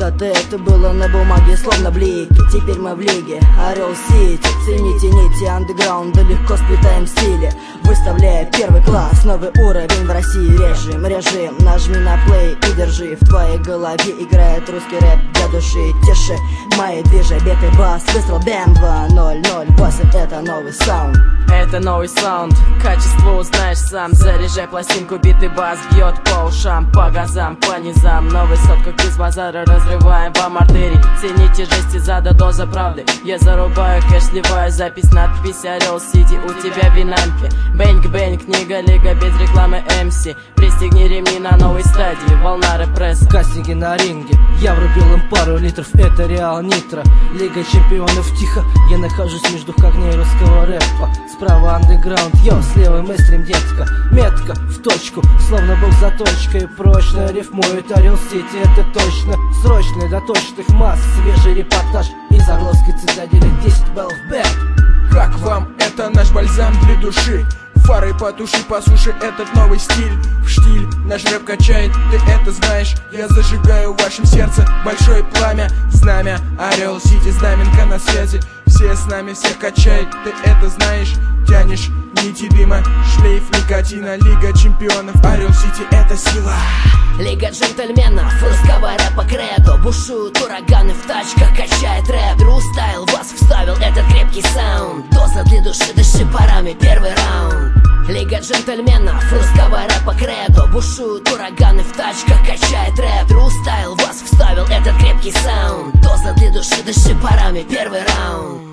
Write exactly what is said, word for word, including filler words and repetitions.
Когда-то это было на бумаге словно блики, теперь мы в лиге Орел Сити. Цените нити андеграунда, легко сплетаем стили, выставляя первый класс. Новый уровень в России, режим, режим. Нажми на плей и держи, в твоей голове играет русский рэп для души. Тише мои движи, беты, бас, выстрел, бэм, два ноль ноль восемь. Это новый саунд. Это новый саунд, качество узнаешь сам. Заряжай пластинку, биты, бас бьет по ушам, по газам, по низам. Новый сот, как без базара, разрываем вам артерии. Цените жести за до доза правды. Я зарубаю кэш, сливаю запись, надпись Орел Сити. У тебя винампи, бэнк-бэнк, книга, лига, без рекламы эм си. Пристегни ремни на новой стадии, волна репресса. Кастинги на ринге, я врубил им пару литров, это Реал Нитро. Лига чемпионов тихо, я нахожусь между огней русского рэпа. Справа андеграунд, йо, слева мейстрим, детка. Метка в точку, словно бог заточкой. Прочно рифмует Орел Сити, это точно. Срочно до точных масс, свежий репортаж из Орловской цитадели, десять баллов бэк. Как вам? Это наш бальзам для души. Фары потуши, послушай этот новый стиль. В штиль наш рэп качает, ты это знаешь. Я зажигаю в вашем сердце большое пламя. Знамя Орел Сити, знаменка на связи. Все с нами, всех качает, ты это знаешь. Тянешь нити дыма, шлейф никотина. Лига чемпионов, Орел Сити — это сила. Лига джентльменов, русского рэпа кредо. Бушуют ураганы в тачках, качает рэп. Тру стайл вас вставил этот крепкий саунд. Доза для души, дыши парами, первый раунд. Лига джентльменов, русского рэпа кредо. Бушуют ураганы в тачках, качает рэп. Тру стайл вас вставил этот крепкий саунд. Доза для души, дыши парами, первый раунд.